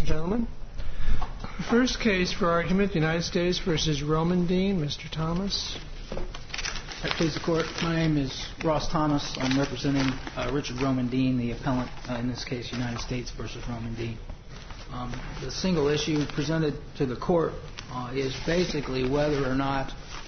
and gentlemen. The first case for argument, United States v. Romandine. Mr. Thomas. Please, the Court. My name is Ross Thomas. I'm representing Richard Romandine, the appellant in this case, United States v. Romandine. The single issue presented to the Court is basically whether or not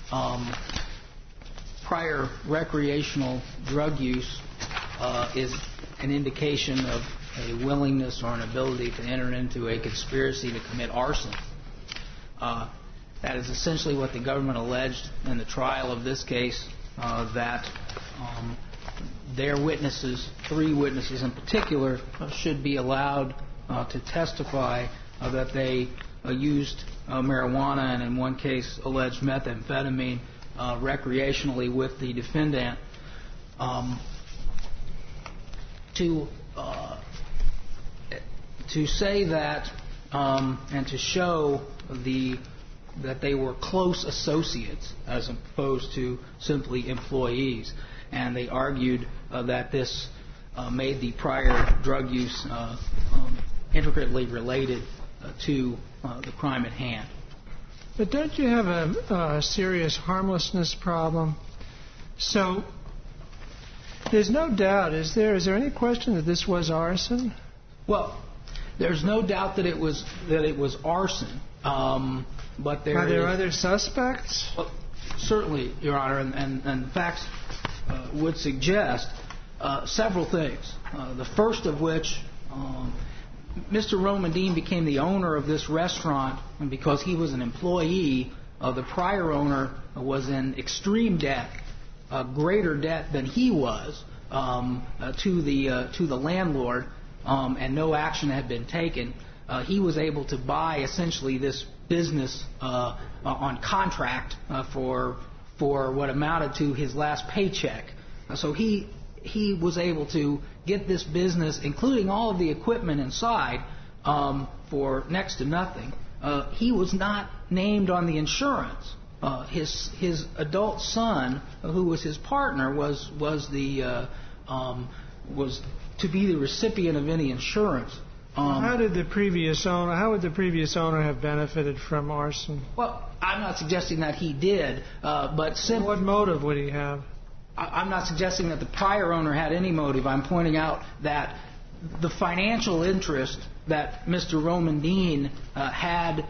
prior recreational drug use is an indication of a willingness or an ability to enter into a conspiracy to commit arson. That is essentially what the government alleged in the trial of this case, that their witnesses, 3 witnesses in particular, should be allowed to testify that they used marijuana and in one case alleged methamphetamine recreationally with the defendant. To say that and to show that they were close associates as opposed to simply employees, and they argued that this made the prior drug use intricately related to the crime at hand. But don't you have a serious harmlessness problem? So there's no doubt, is there any question that this was arson? Well, there's no doubt that it was arson. But are there other suspects? Well, certainly, Your Honor, and the facts would suggest several things. The first of which, Mr. Romandine became the owner of this restaurant, and because he was an employee, the prior owner was in extreme debt, greater debt than he was to the landlord, and no action had been taken. He was able to buy essentially this business on contract for what amounted to his last paycheck. So he was able to get this business, including all of the equipment inside, for next to nothing. He was not named on the insurance. His adult son, who was his partner, was to be the recipient of any insurance. How would the previous owner have benefited from arson? Well, I'm not suggesting that he did, but simply... What motive would he have? I'm not suggesting that the prior owner had any motive. I'm pointing out that the financial interest that Mr. Romandine had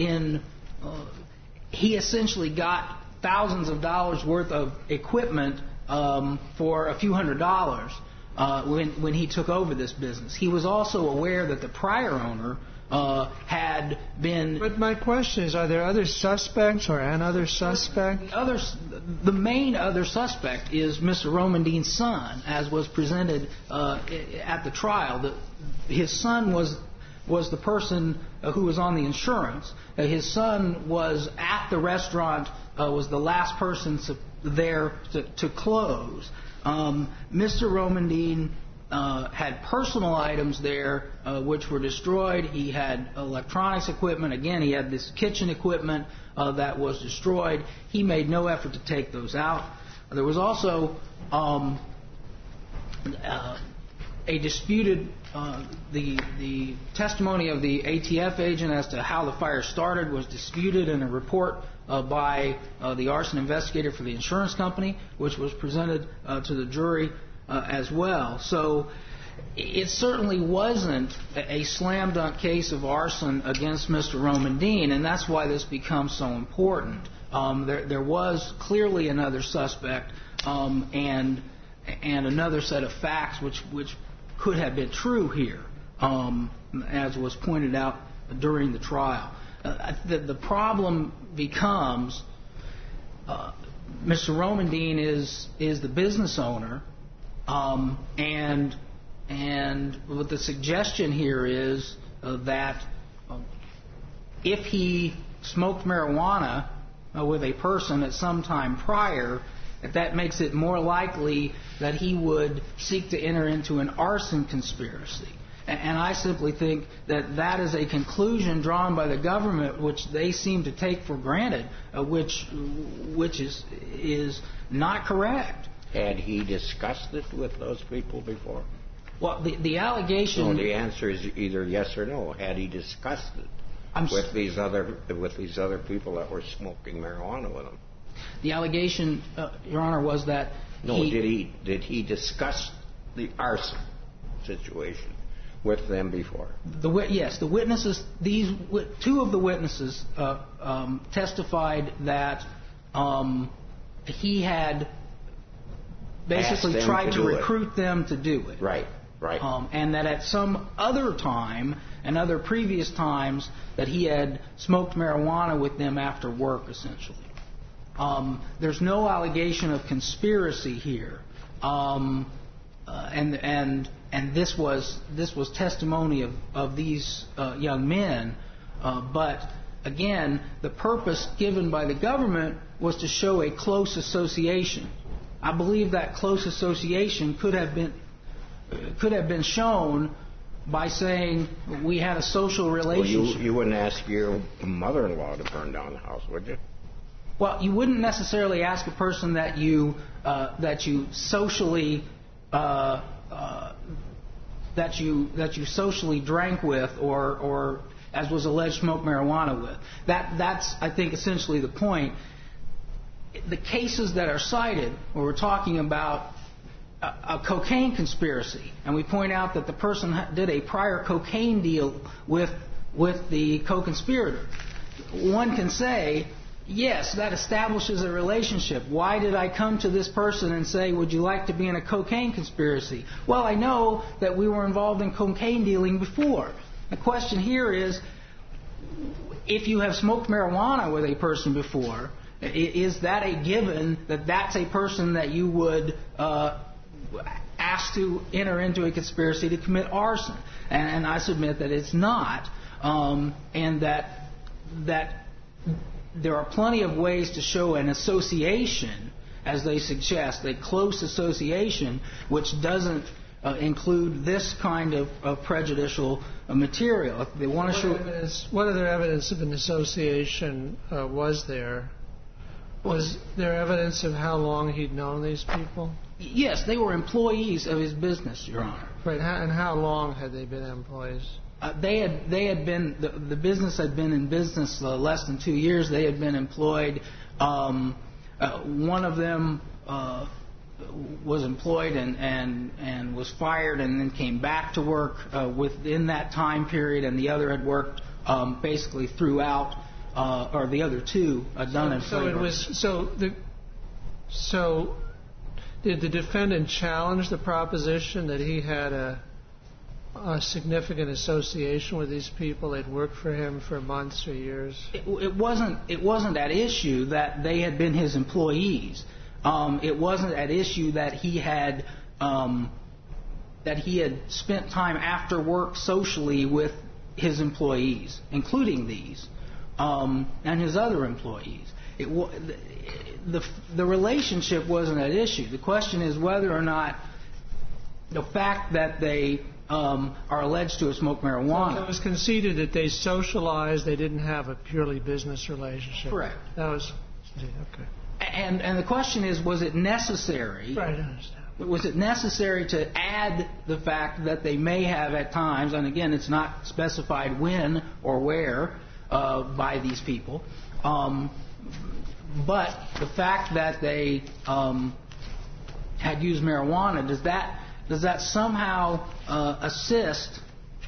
he essentially got thousands of dollars worth of equipment for a few $100s. When he took over this business. He was also aware that the prior owner had been... But my question is, are there other suspects or an other suspect? The main other suspect is Mr. Romandine's son, as was presented at the trial. His son was the person who was on the insurance. His son was at the restaurant, was the last person there to close. Mr. Romandine had personal items there which were destroyed. He had electronics equipment. Again, he had this kitchen equipment that was destroyed. He made no effort to take those out. There was also a disputed, the testimony of the ATF agent as to how the fire started was disputed in a report by the arson investigator for the insurance company, which was presented to the jury as well. So it certainly wasn't a slam dunk case of arson against Mr. Romandine, and that's why this becomes so important. There was clearly another suspect and another set of facts which could have been true here, as was pointed out during the trial. The problem becomes Mr. Romandine is the business owner, and what the suggestion here is that if he smoked marijuana with a person at some time prior, that makes it more likely that he would seek to enter into an arson conspiracy. And I simply think that that is a conclusion drawn by the government, which they seem to take for granted, which is not correct. Had he discussed it with those people before? Well, the allegation... No, the answer is either yes or no. Had he discussed it with these other people that were smoking marijuana with him? The allegation, Your Honor, was that did he discuss the arson situation with them before? Yes, the witnesses. Two of the witnesses testified that he had basically tried to recruit them to do it. Right. And that at some other time and other previous times that he had smoked marijuana with them after work, essentially. There's no allegation of conspiracy here, and this was testimony of these young men. But again, the purpose given by the government was to show a close association. I believe that close association could have been shown by saying we had a social relationship. Well, you wouldn't ask your mother-in-law to burn down the house, would you? Well, you wouldn't necessarily ask a person that you socially drank with, or as was alleged, smoked marijuana with. That's I think essentially the point. The cases that are cited, where we're talking about a cocaine conspiracy, and we point out that the person did a prior cocaine deal with the co-conspirator. One can say, yes, that establishes a relationship. Why did I come to this person and say, would you like to be in a cocaine conspiracy? Well, I know that we were involved in cocaine dealing before. The question here is, if you have smoked marijuana with a person before, is that a given that that's a person that you would ask to enter into a conspiracy to commit arson? And I submit that it's not, and that there are plenty of ways to show an association, as they suggest, a close association, which doesn't include this kind of prejudicial material. If they want to show... What other evidence of an association was there? Was there evidence of how long he'd known these people? Yes, they were employees of his business, Your Honor. Right, and how long had they been employees? They had been, the business had been in business less than 2 years. They had been employed. One of them was employed and was fired and then came back to work within that time period, and the other had worked basically throughout, or the other two done in flavor. So did the defendant challenge the proposition that he had a significant association with these people? They'd worked for him for months or years? It wasn't at issue that they had been his employees. It wasn't at issue that he had spent time after work socially with his employees, including these, and his other employees. The relationship wasn't at issue. The question is whether or not the fact that they are alleged to have smoked marijuana. So it was conceded that they socialized. They didn't have a purely business relationship. Correct. That was okay. And the question is, was it necessary? Right, I understand. Was it necessary to add the fact that they may have at times, and again, it's not specified when or where by these people, but the fact that they had used marijuana, does that somehow assist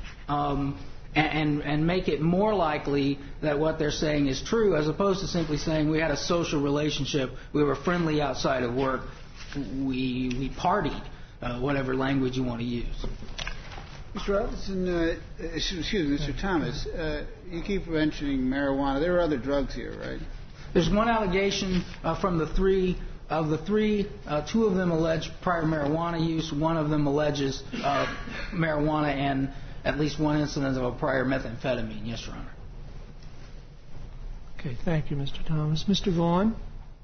and make it more likely that what they're saying is true, as opposed to simply saying we had a social relationship, we were friendly outside of work, we partied, whatever language you want to use. Mr. Robinson, excuse me, Mr. Thomas, you keep mentioning marijuana. There are other drugs here, right? There's one allegation from the three. Of the three, two of them allege prior marijuana use. One of them alleges marijuana and at least one incident of a prior methamphetamine. Yes, Your Honor. Okay, thank you, Mr. Thomas. Mr. Vaughn?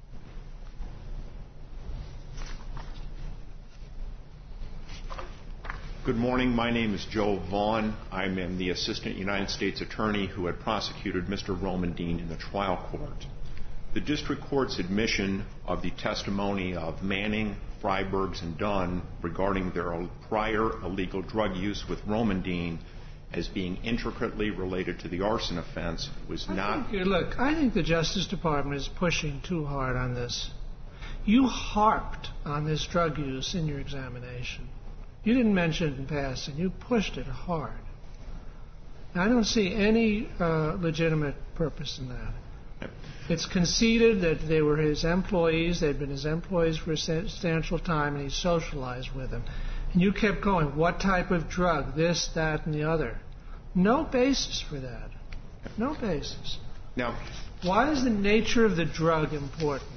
Good morning. My name is Joe Vaughn. I am the Assistant United States Attorney who had prosecuted Mr. Roman Dean in the trial court. The district court's admission of the testimony of Manning, Freibergs, and Dunn regarding their prior illegal drug use with Romandine as being intricately related to the arson offense was not... Look, I think the Justice Department is pushing too hard on this. You harped on this drug use in your examination. You didn't mention it in passing. You pushed it hard. I don't see any legitimate purpose in that. It's conceded that they were his employees, they'd been his employees for a substantial time, and he socialized with them. And you kept going, what type of drug, this, that, and the other. No basis for that. No basis. Now, why is the nature of the drug important?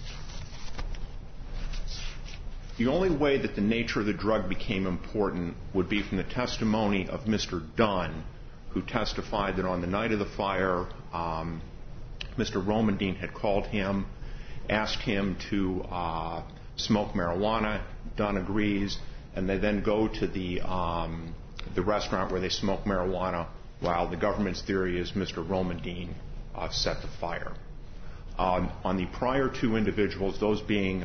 The only way that the nature of the drug became important would be from the testimony of Mr. Dunn, who testified that on the night of the fire, Mr. Romandine had called him, asked him to smoke marijuana. Dunn agrees, and they then go to the restaurant where they smoke marijuana, while the government's theory is Mr. Romandine set the fire. On the prior two individuals, those being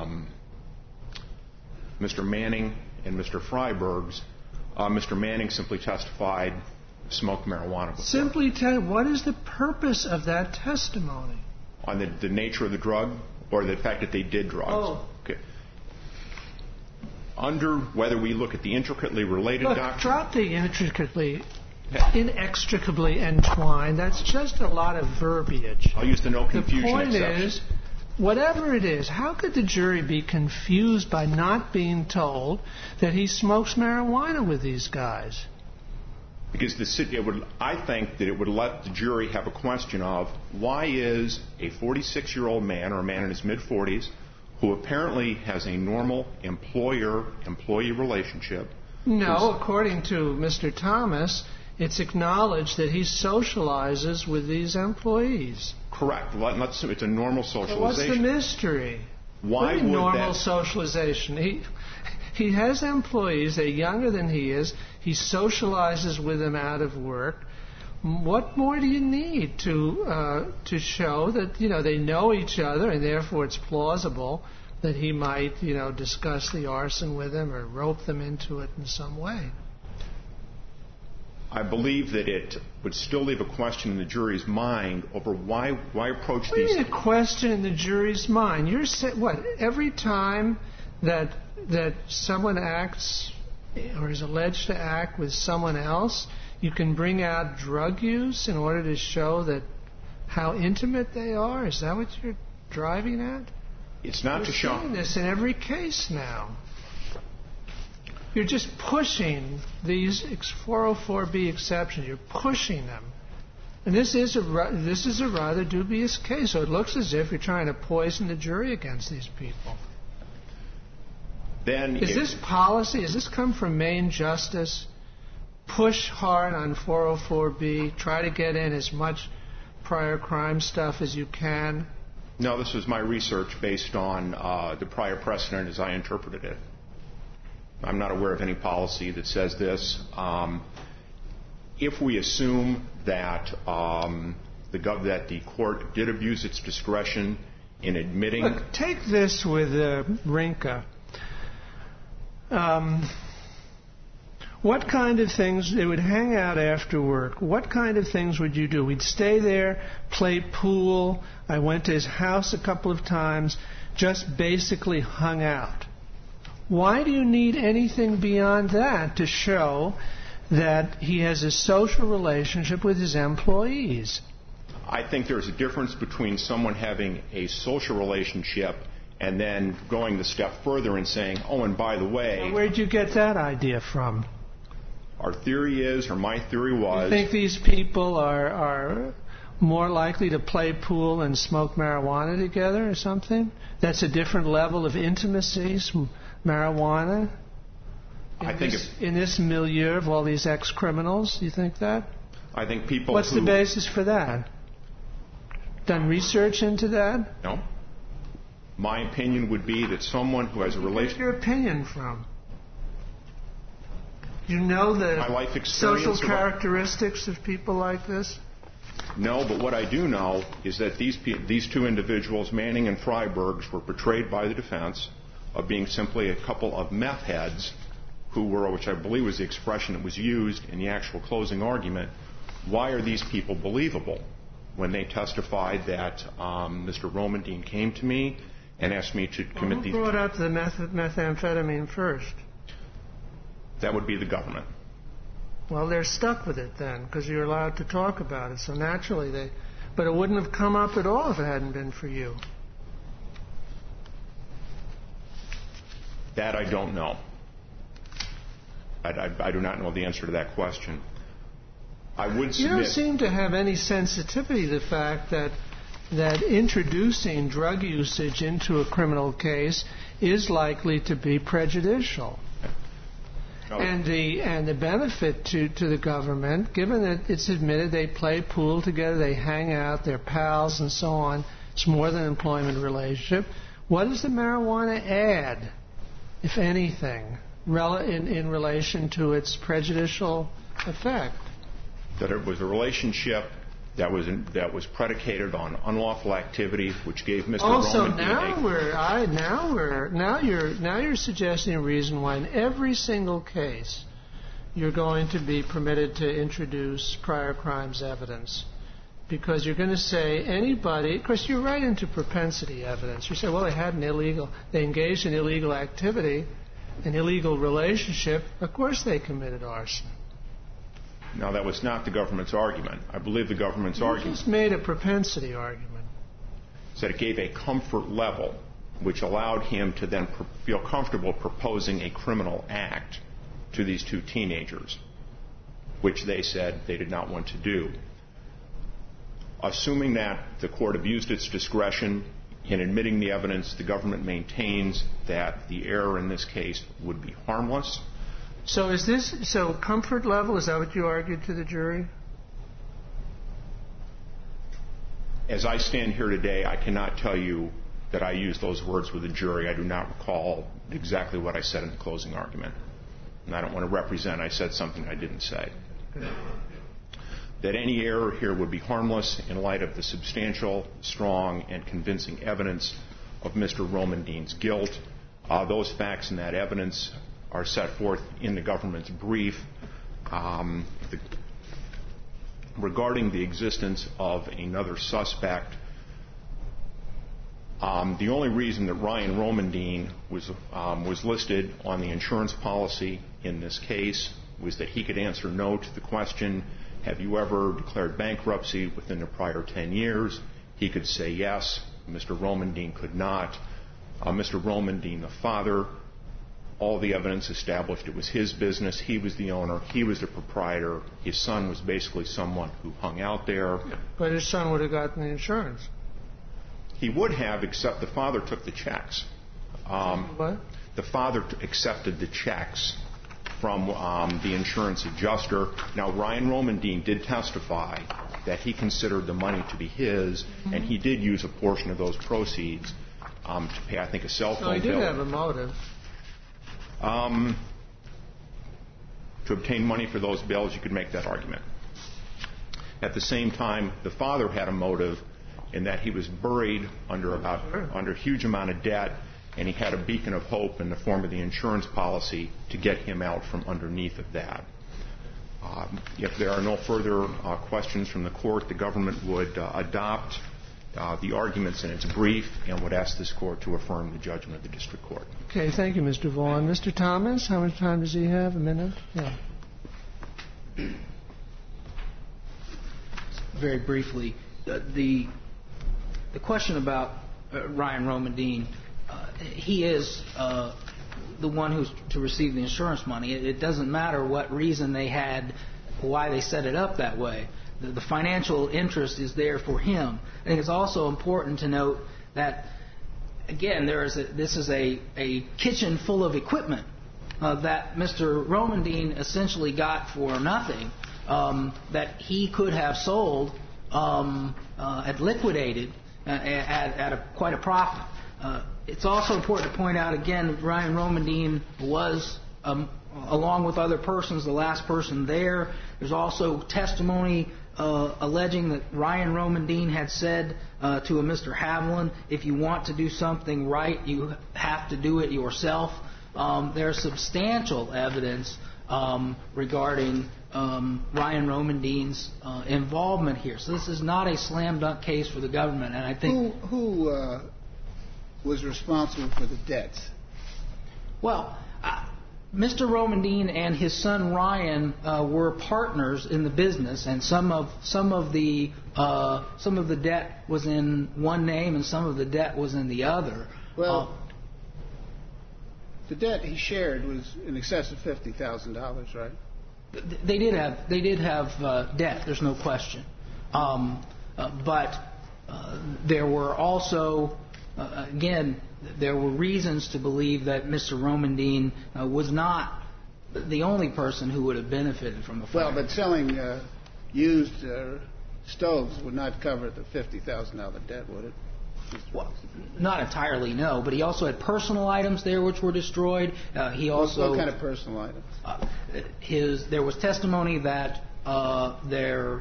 Mr. Manning and Mr. Freibergs, Mr. Manning simply testified, smoked marijuana before. Simply what is the purpose of that testimony? On the nature of the drug, or the fact that they did drugs? Oh. Okay. Under whether we look at the intricately related doctrine... Drop the inextricably entwined. That's just a lot of verbiage. I'll use the no confusion exception. The point is, whatever it is, how could the jury be confused by not being told that he smokes marijuana with these guys? Because I think that it would let the jury have a question of why is a 46-year-old man, or a man in his mid-40s, who apparently has a normal employer-employee relationship... No, according to Mr. Thomas, it's acknowledged that he socializes with these employees. Correct. It's a normal socialization. So what's the mystery? Why would normal socialization? He has employees. They're younger than he is. He socializes with them out of work. What more do you need to show that they know each other, and therefore it's plausible that he might discuss the arson with them or rope them into it in some way? I believe that it would still leave a question in the jury's mind over why approach these... What do you mean a question in the jury's mind? You're saying, every time that someone acts or is alleged to act with someone else, you can bring out drug use in order to show that how intimate they are? Is that what you're driving at? It's not to show... You're seeing this in every case now. You're just pushing these 404B exceptions. You're pushing them. And this is a rather dubious case, so it looks as if you're trying to poison the jury against these people. Is this policy, does this come from Maine Justice? Push hard on 404B, try to get in as much prior crime stuff as you can? No, this was my research based on the prior precedent as I interpreted it. I'm not aware of any policy that says this. If we assume that the court did abuse its discretion in admitting... Look, take this with Rinka. What kind of things, they would hang out after work. What kind of things would you do? We'd stay there, play pool. I went to his house a couple of times, just basically hung out. Why do you need anything beyond that to show that he has a social relationship with his employees? I think there's a difference between someone having a social relationship and then going the step further and saying, oh, and by the way... Now, where'd you get that idea from? Our theory is, or my theory was... You think these people are more likely to play pool and smoke marijuana together or something? That's a different level of intimacy, marijuana? In this milieu of all these ex-criminals, you think that? I think people What's the basis for that? Done research into that? No. My opinion would be that someone who has a relationship... Where's your opinion from? You know the social characteristics of people like this? No, but what I do know is that these two individuals, Manning and Freibergs, were portrayed by the defense of being simply a couple of meth heads who were, which I believe was the expression that was used in the actual closing argument. Why are these people believable when they testified that Mr. Romandine came to me and asked me to commit these... Who brought up the methamphetamine first? That would be the government. Well, they're stuck with it then, because you're allowed to talk about it. So naturally they... But it wouldn't have come up at all if it hadn't been for you. That I don't know. I do not know the answer to that question. I would submit... You don't seem to have any sensitivity to the fact that introducing drug usage into a criminal case is likely to be prejudicial. Oh. And the benefit to the government, given that it's admitted they play pool together, they hang out, they're pals and so on, it's more than an employment relationship. What does the marijuana add, if anything, in relation to its prejudicial effect? That it was a relationship that was predicated on unlawful activity, which gave Mr. Romandine... Now you're suggesting a reason why in every single case you're going to be permitted to introduce prior crimes evidence, because you're going to say anybody. Of course, you're right into propensity evidence. You say, well, they engaged in illegal activity, an illegal relationship. Of course, they committed arson. No, that was not the government's argument. I believe the government's argument... You just made a propensity argument. Said it gave a comfort level which allowed him to then feel comfortable proposing a criminal act to these two teenagers, which they said they did not want to do. Assuming that the court abused its discretion in admitting the evidence, the government maintains that the error in this case would be harmless. So comfort level, is that what you argued to the jury? As I stand here today, I cannot tell you that I used those words with the jury. I do not recall exactly what I said in the closing argument. And I don't want to represent I said something I didn't say. That any error here would be harmless in light of the substantial, strong, and convincing evidence of Mr. Romandine's guilt. Those facts and that evidence are set forth in the government's brief. Regarding the existence of another suspect, the only reason that Ryan Romandine was listed on the insurance policy in this case was that he could answer no to the question, have you ever declared bankruptcy within the prior 10 years? He could say yes. Mr. Romandine could not. Mr. Romandine, the father, all the evidence established it was his business. He was the owner. He was the proprietor. His son was basically someone who hung out there. But his son would have gotten the insurance. He would have, except the father took the checks. What? The father accepted the checks from the insurance adjuster. Now, Ryan Romandine did testify that he considered the money to be his, and he did use a portion of those proceeds to pay, I think, a cell phone bill. So he did have a motive. To obtain money for those bills, you could make that argument. At the same time, the father had a motive in that he was buried under a huge amount of debt, and he had a beacon of hope in the form of the insurance policy to get him out from underneath of that. If there are no further questions from the court, the government would adopt the arguments in its brief and would ask this court to affirm the judgment of the district court. Okay, thank you, Mr. Vaughn. Mr. Thomas, how much time does he have? A minute? Yeah. Very briefly, the question about Ryan Romandine, he is the one who's to receive the insurance money. It doesn't matter what reason they had, why they set it up that way. The financial interest is there for him. I think it's also important to note that, again, this is a kitchen full of equipment that Mr. Romandine essentially got for nothing, that he could have sold, had liquidated at quite a profit. It's also important to point out, again, Ryan Romandine was, along with other persons, the last person there. There's also testimony alleging that Ryan Roman Dean had said to a Mr. Haviland, if you want to do something right, you have to do it yourself. There's substantial evidence regarding Ryan Roman Dean's involvement here. So this is not a slam dunk case for the government. And I think who was responsible for the debts? Well, Mr. Roman Dean and his son Ryan were partners in the business, and some of the debt was in one name and some of the debt was in the other. Well, the debt he shared was in excess of $50,000, right? They did have debt. There's no question. But there were also, again, there were reasons to believe that Mr. Roman Dean was not the only person who would have benefited from the fire. Well, but selling used stoves would not cover the $50,000 debt, would it? Well, not entirely, no. But he also had personal items there which were destroyed. He also what kind of personal items? There was testimony that their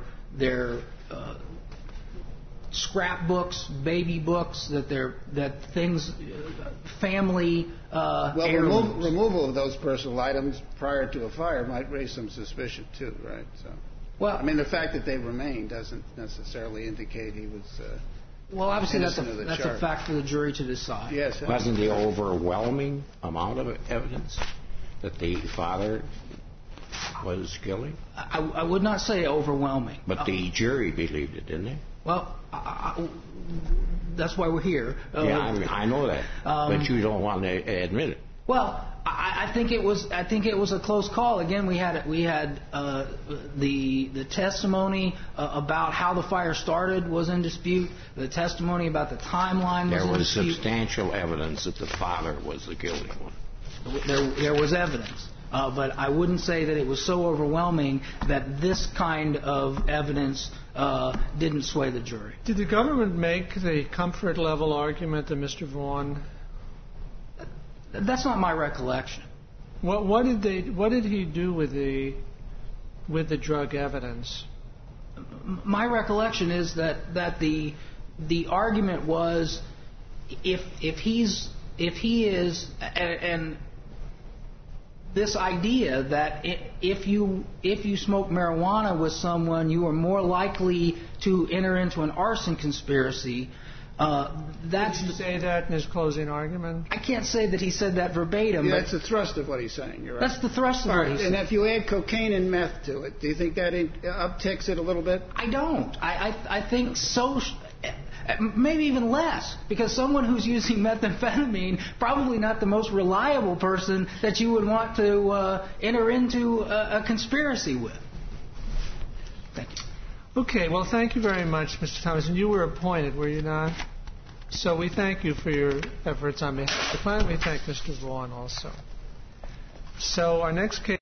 scrapbooks, baby books, that things, family heirlooms. Removal of those personal items prior to a fire might raise some suspicion too, right? So, well, I mean, the fact that they remain doesn't necessarily indicate he was. Well, obviously that's a fact for the jury to decide. Yes. Wasn't the overwhelming amount of evidence that the father was guilty? I would not say overwhelming. But the jury believed it, didn't they? Well, that's why we're here. Yeah, I know that, but you don't want to admit it. Well, I think it was a close call. Again, we had the testimony about how the fire started was in dispute. The testimony about the timeline was in dispute. There was substantial evidence that the father was the guilty one. There was evidence. But I wouldn't say that it was so overwhelming that this kind of evidence didn't sway the jury. Did the government make the comfort level argument that Mr. Vaughn? That's not my recollection. What did he do with the drug evidence? My recollection is that the argument was if he is and this idea that if you smoke marijuana with someone, you are more likely to enter into an arson conspiracy. Did he say that in his closing argument? I can't say that he said that verbatim. Yeah, that's the thrust of what he's saying. You're right. That's the thrust of what he's saying. And if you add cocaine and meth to it, do you think that upticks it a little bit? I don't. I think so. Maybe even less, because someone who's using methamphetamine, probably not the most reliable person that you would want to enter into a conspiracy with. Thank you. Okay, well, thank you very much, Mr. Thomas. And you were appointed, were you not? So we thank you for your efforts on behalf of the client. We thank Mr. Vaughn also. So our next case.